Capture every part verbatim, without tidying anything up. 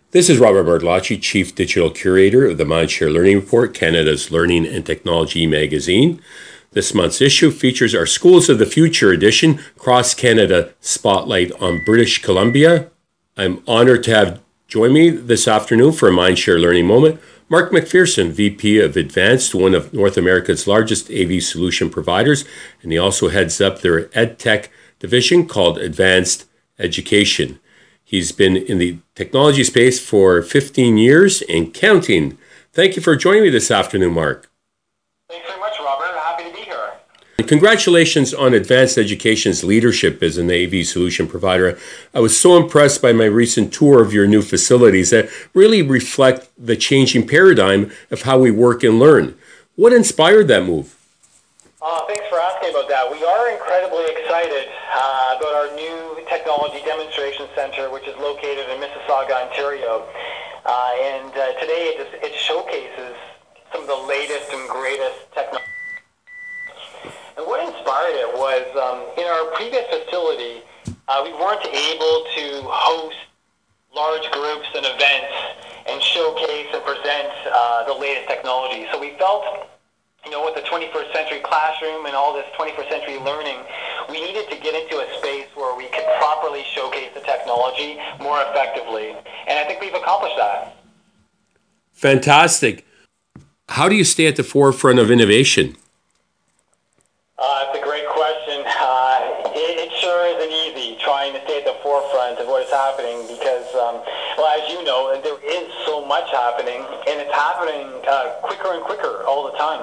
This is Robert Bartolacci, Chief Digital Curator of the Mindshare Learning Report, Canada's Learning and Technology magazine. This month's issue features our Schools of the Future edition, Cross Canada Spotlight on British Columbia. I'm honored to have join me this afternoon for a Mindshare Learning Moment, Mark McPherson, V P of Advanced, one of North America's largest A V solution providers, and he also heads up their EdTech division called Advanced Education. He's been in the technology space for fifteen years and counting. Thank you for joining me this afternoon, Mark. Thanks very much, Robert. Happy to be here. And congratulations on Advanced Education's leadership as an A V solution provider. I was so impressed by my recent tour of your new facilities that really reflect the changing paradigm of how we work and learn. What inspired that move? Uh, thanks for asking about that. We are incredibly excited uh, about our new Technology Demonstration Center, which is located in Mississauga, Ontario. Uh, and uh, today it, just, it showcases some of the latest and greatest technology. And what inspired it was um, in our previous facility, uh, we weren't able to host large groups and events and showcase and present uh, the latest technology. So we felt, you know, with the twenty-first century classroom and all this twenty-first century learning, we needed to get into a space where we could properly showcase the technology more effectively. And I think we've accomplished that. Fantastic. How do you stay at the forefront of innovation? Uh, it's a great question. Uh, it, it sure isn't easy trying to stay at the forefront of what is happening because, um, well, as you know, there is so much happening, and it's happening uh, quicker and quicker all the time.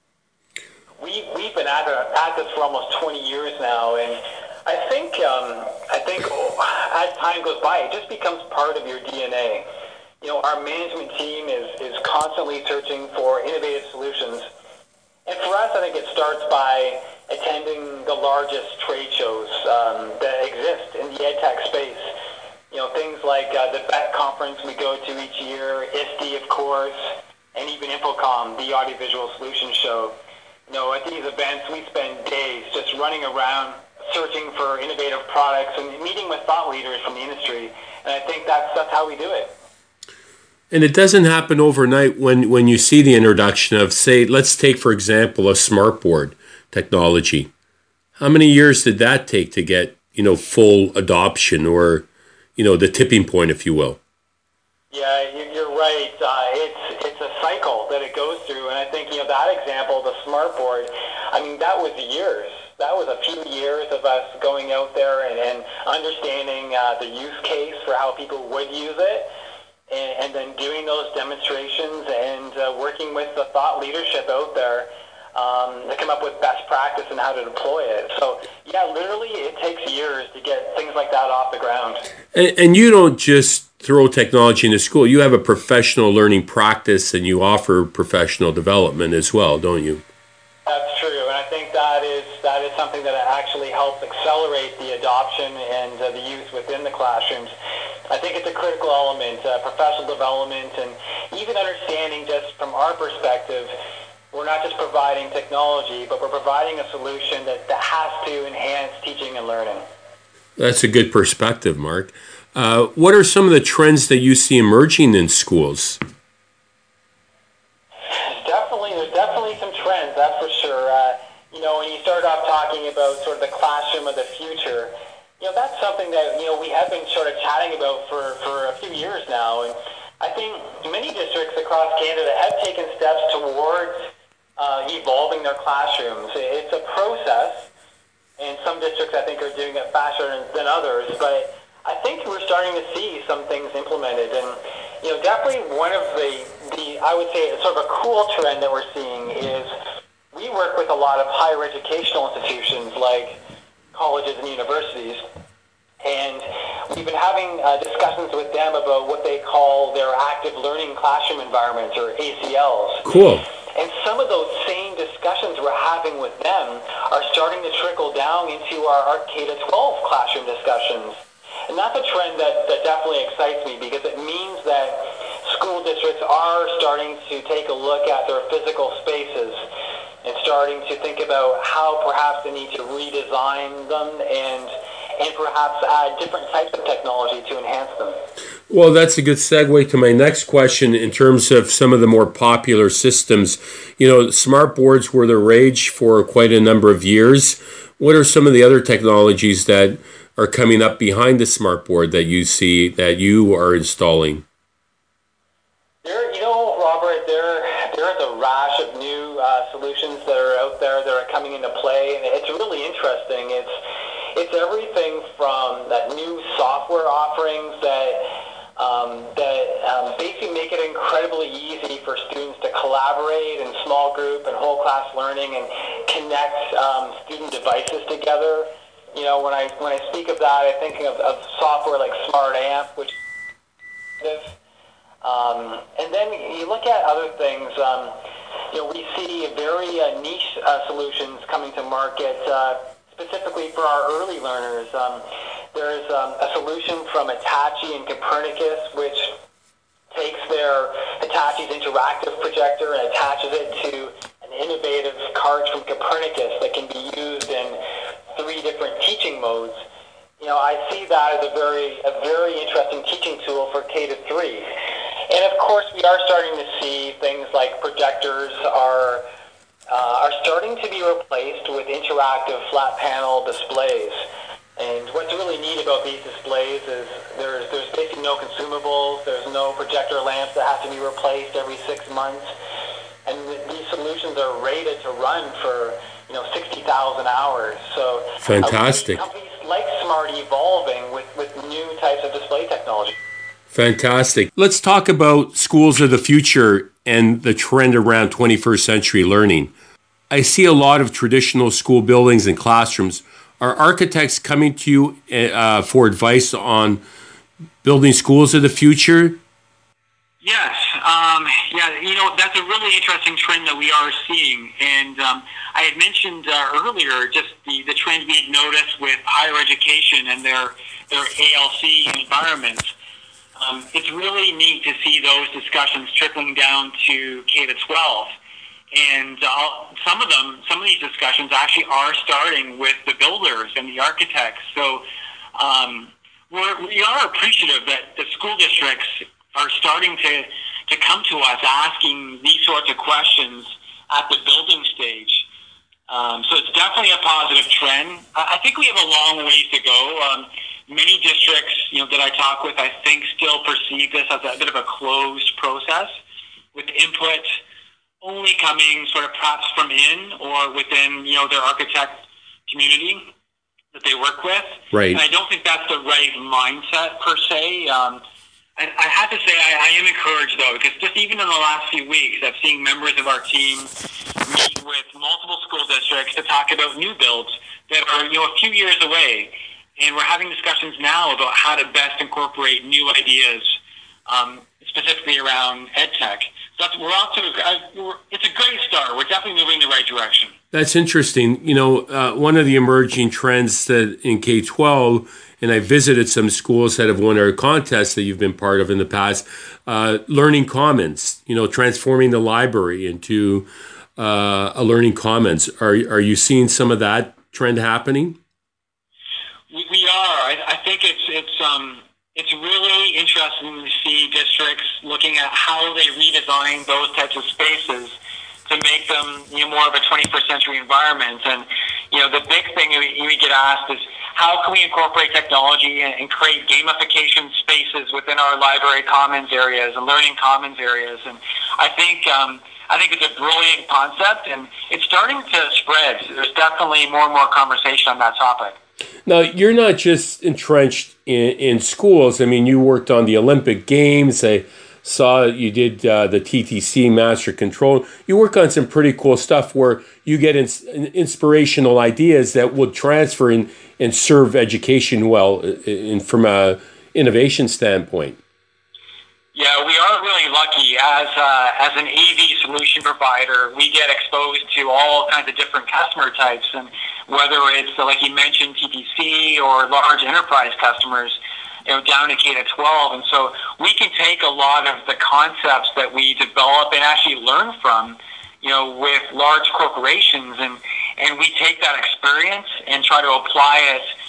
We, we've been at, at this for almost twenty years now, and I think, um, I think as time goes by, it just becomes part of your D N A. You know, our management team is, is constantly searching for innovative solutions. And for us, I think it starts by attending the largest trade shows um, that exist in the EdTech space. You know, things like uh, the B E T conference we go to each year, I S T E, of course, and even InfoComm, the Audiovisual Solutions Show. You know, at these events, we spend days just running around searching for innovative products and meeting with thought leaders from the industry. And I think that's, that's how we do it. And it doesn't happen overnight when, when you see the introduction of, say, let's take, for example, a smartboard technology. How many years did that take to get, you know, full adoption or, you know, the tipping point, if you will? Yeah, you're right. Uh, it's it's a cycle that it goes through. And I think, you know, that example, the smartboard, I mean, that was years. That was a few years of us going out there and, and understanding uh, the use case for how people would use it. And, and then doing those demonstrations and uh, working with the thought leadership out there um, to come up with best practice and how to deploy it. So, yeah, literally it takes years to get things like that off the ground. And, and you don't just throw technology into school. You have a professional learning practice and you offer professional development as well, don't you? That's true, and I think that is that is something that actually helps accelerate the adoption and uh, the use within the classrooms. I think it's a critical element, uh, professional development, and even understanding just from our perspective, we're not just providing technology, but we're providing a solution that, that has to enhance teaching and learning. That's a good perspective, Mark. Uh, what are some of the trends that you see emerging in schools? Definitely, there's definitely some trends, that's for sure. Uh, you know, when you start off talking about sort of the classroom of the future, you know, that's something that, you know, we have been sort of chatting about for, for a few years now. And I think many districts across Canada have taken steps towards uh, evolving their classrooms. It's a process, and some districts, I think, are doing it faster than, than others. But I think we're starting to see some things implemented. And, you know, definitely one of the, the I would say, sort of a cool trend that we're seeing is we work with a lot of higher educational institutions like colleges and universities, and we've been having uh, discussions with them about what they call their active learning classroom environments, or A C Ls. Cool. And some of those same discussions we're having with them are starting to trickle down into our, our K to twelve classroom discussions. And that's a trend that, that definitely excites me, because it means that school districts are starting to take a look at their physical spaces and starting to think about how perhaps they need to redesign them and and perhaps add different types of technology to enhance them. Well, that's a good segue to my next question in terms of some of the more popular systems. You know, smart boards were the rage for quite a number of years. What are some of the other technologies that are coming up behind the smart board that you see that you are installing? There, you know, Robert, there there is a rash of new uh, solutions that are out there that are coming into play, and it's really interesting. It's it's everything from that new software offerings that um, that um, basically make it incredibly easy for students to collaborate in small group and whole class learning and connect um, student devices together. You know, when I when I speak of that, I think of, of software like SmartAmp, which is Um, and then you look at other things. Um, you know, we see very uh, niche uh, solutions coming to market, uh, specifically for our early learners. Um, there's um, a solution from Hitachi and Copernicus, which takes their Hitachi's interactive projector and attaches it to an innovative cart from Copernicus that can be used in three different teaching modes. You know, I see that as a very, a very interesting teaching tool for K to three. And of course, we are starting to see things like projectors are uh, are starting to be replaced with interactive flat panel displays. And what's really neat about these displays is there's there's basically no consumables, there's no projector lamps that have to be replaced every six months, and th- these solutions are rated to run for you know sixty thousand hours. So Fantastic. uh, companies like Smart evolving with with new types of display technology. Fantastic. Let's talk about schools of the future and the trend around twenty-first century learning. I see a lot of traditional school buildings and classrooms. Are architects coming to you uh, for advice on building schools of the future? Yes, um, yeah, you know, that's a really interesting trend that we are seeing. And um, I had mentioned uh, earlier just the, the trend we had noticed with higher education and their, their A L C environments. Um, it's really neat to see those discussions trickling down to K to twelve. And uh, some of them, some of these discussions actually are starting with the builders and the architects. So um, we're, we are appreciative that the school districts are starting to, to come to us asking these sorts of questions at the building stage. Um, so it's definitely a positive trend. I, I think we have a long ways to go. Um, Many districts, you know, that I talk with, I think, still perceive this as a bit of a closed process, with input only coming sort of perhaps from in or within, you know, their architect community that they work with. Right. And I don't think that's the right mindset per se. Um, I, I have to say I, I am encouraged though, because just even in the last few weeks, I've seen members of our team meet with multiple school districts to talk about new builds that are, you know, a few years away. And we're having discussions now about how to best incorporate new ideas, um, specifically around EdTech. So that's, we're off to a, we're, it's a great start. We're definitely moving in the right direction. That's interesting. You know, uh, one of the emerging trends that in K twelve, and I visited some schools that have won our contests that you've been part of in the past, uh, learning commons, you know, transforming the library into uh, a learning commons. Are, are you seeing some of that trend happening? We are. I, I think it's it's um it's really interesting to see districts looking at how they redesign those types of spaces to make them, you know, more of a twenty-first century environment. And you know, the big thing we, we get asked is how can we incorporate technology and, and create gamification spaces within our library commons areas and learning commons areas. And I think um, I think it's a brilliant concept, and it's starting to spread. There's definitely more and more conversation on that topic. Now, you're not just entrenched in, in schools. I mean, you worked on the Olympic Games. I saw you did uh, the T T C Master Control. You work on some pretty cool stuff where you get ins- inspirational ideas that would transfer and, and serve education well in, from a innovation standpoint. Yeah, we are really lucky. As uh, as an A V solution provider, we get exposed to all kinds of different customer types, and whether it's, like you mentioned, T T C or large enterprise customers, you know, down to K to twelve. And so we can take a lot of the concepts that we develop and actually learn from, you know, with large corporations, and, and we take that experience and try to apply it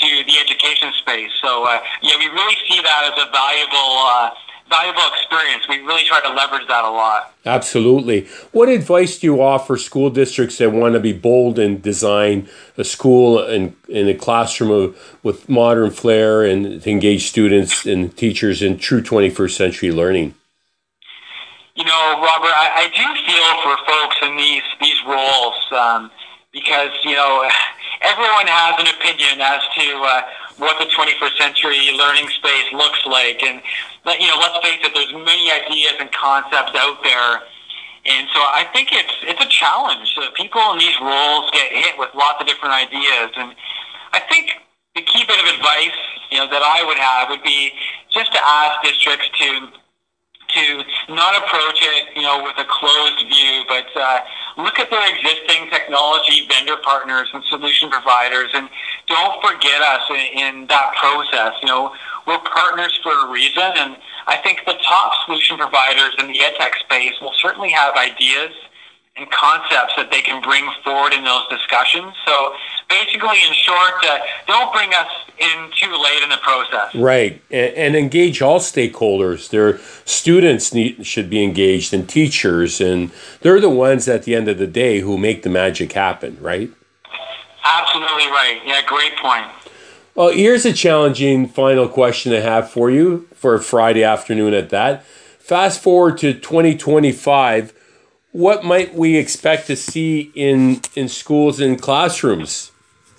to the education space. So, uh, yeah, we really see that as a valuable, uh, valuable experience. We really try to leverage that a lot. Absolutely. What advice do you offer school districts that want to be bold and design a school in, in a classroom of, with modern flair and to engage students and teachers in true twenty-first century learning? You know, Robert, I, I do feel for folks in these, these roles um, because, you know, everyone has an opinion as to uh, what the twenty-first century learning space looks like. And, you know, let's face it, there's many ideas and concepts out there. And so I think it's it's a challenge. So people in these roles get hit with lots of different ideas. And I think the key bit of advice, you know, that I would have would be just to ask districts to to not approach it, you know, with a closed view, but uh, look at their existing technology vendor partners and solution providers, and don't forget us in, in that process. You know, we're partners for a reason, and I think the top solution providers in the edtech space will certainly have ideas and concepts that they can bring forward in those discussions. So basically, in short, uh, don't bring us in too late in the process. Right, and, and engage all stakeholders. Their students need, should be engaged, and teachers, and they're the ones at the end of the day who make the magic happen, right? Absolutely right. Yeah, great point. Well, here's a challenging final question I have for you for a Friday afternoon at that. Fast forward to twenty twenty-five. What might we expect to see in, in schools and classrooms?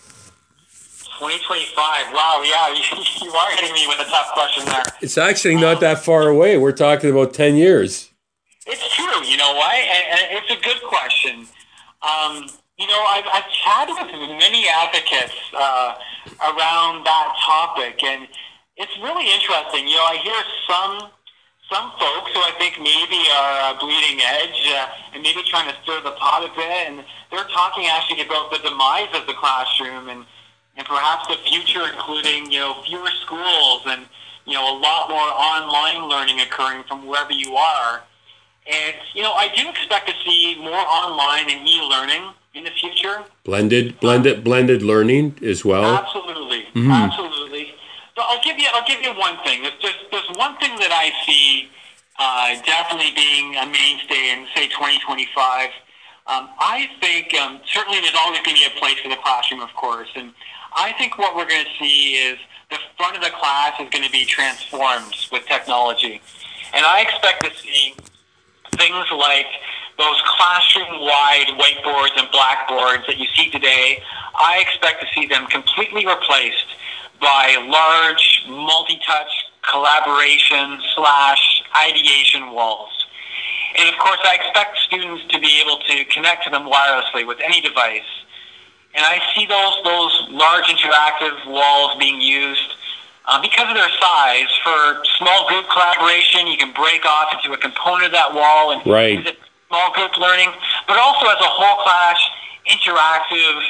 twenty twenty-five. Wow, yeah, you, you are hitting me with a tough question there. It's actually not that far away. We're talking about ten years. It's true, you know what? And, and it's a good question. Um, you know, I've, I've chatted with many advocates uh, around that topic, and it's really interesting. You know, I hear some... Some folks who I think maybe are uh, bleeding edge uh, and maybe trying to stir the pot a bit, and they're talking actually about the demise of the classroom and, and perhaps the future, including, you know, fewer schools and, you know, a lot more online learning occurring from wherever you are. And, you know, I do expect to see more online and e-learning in the future. Blended, blended, um, blended learning as well. Absolutely, mm-hmm. absolutely. But I'll give you, I'll give you one thing. There's, there's, there's one thing that I see uh, definitely being a mainstay in, say, twenty twenty-five. Um, I think um, certainly there's always going to be a place for the classroom, of course. And I think what we're going to see is the front of the class is going to be transformed with technology. And I expect to see things like those classroom-wide whiteboards and blackboards that you see today. I expect to see them completely replaced by large, multi-touch collaboration slash ideation walls. And of course, I expect students to be able to connect to them wirelessly with any device. And I see those, those large interactive walls being used uh, because of their size for small group collaboration. You can break off into a component of that wall and right. use it for small group learning, but also as a whole class interactive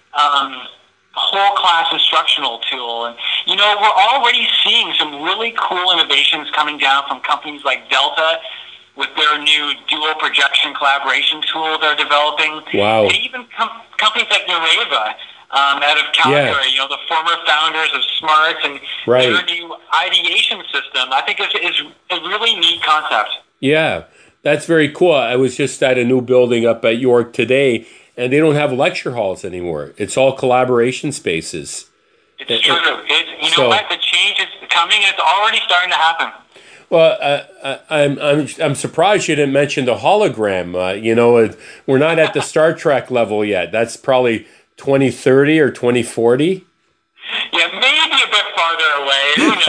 um, whole class instructional tool. And, you know, we're already seeing some really cool innovations coming down from companies like Delta with their new dual projection collaboration tool they're developing. Wow. And even com- companies like Nureva um, out of Calgary, yeah. you know, the former founders of SMART and right. their new ideation system, I think is, is a really neat concept. Yeah, that's very cool. I was just at a new building up at York today, and they don't have lecture halls anymore. It's all collaboration spaces. It's and, true. It, you know so, what? The change is coming, and it's already starting to happen. Well, uh, I'm I'm I'm surprised you didn't mention the hologram. Uh, you know, we're not at the Star Trek level yet. That's probably twenty thirty or twenty forty. Yeah, maybe a bit farther away.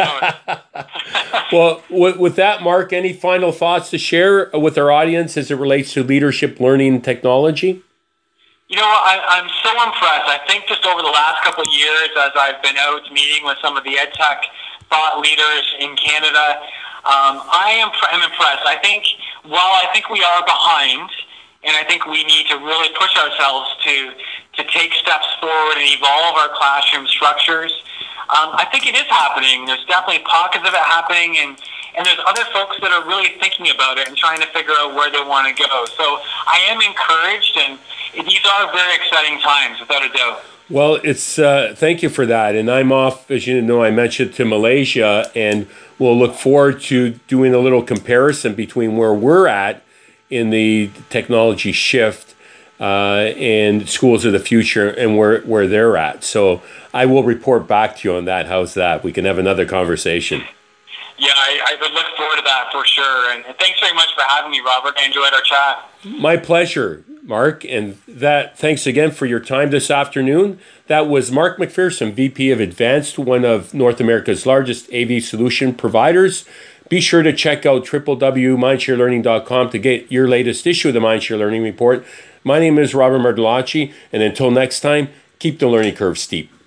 Who knows? Well, with, with that, Mark, any final thoughts to share with our audience as it relates to leadership, learning, and technology? You know, I, I'm so impressed. I think just over the last couple of years, as I've been out meeting with some of the EdTech thought leaders in Canada, um, I am I'm impressed. I think while I think we are behind, and I think we need to really push ourselves to to take steps forward and evolve our classroom structures, um, I think it is happening. There's definitely pockets of it happening, and And there's other folks that are really thinking about it and trying to figure out where they want to go. So I am encouraged, and these are very exciting times, without a doubt. Well, it's uh, thank you for that. And I'm off, as you know, I mentioned, to Malaysia, and we'll look forward to doing a little comparison between where we're at in the technology shift uh, and schools of the future and where, where they're at. So I will report back to you on that. How's that? We can have another conversation. Yeah, I, I would look forward to that for sure. And thanks very much for having me, Robert. I enjoyed our chat. My pleasure, Mark. And that thanks again for your time this afternoon. That was Mark McPherson, V P of Advanced, one of North America's largest A V solution providers. Be sure to check out w w w dot mindshare learning dot com to get your latest issue of the Mindshare Learning Report. My name is Robert Martellacci, and until next time, keep the learning curve steep.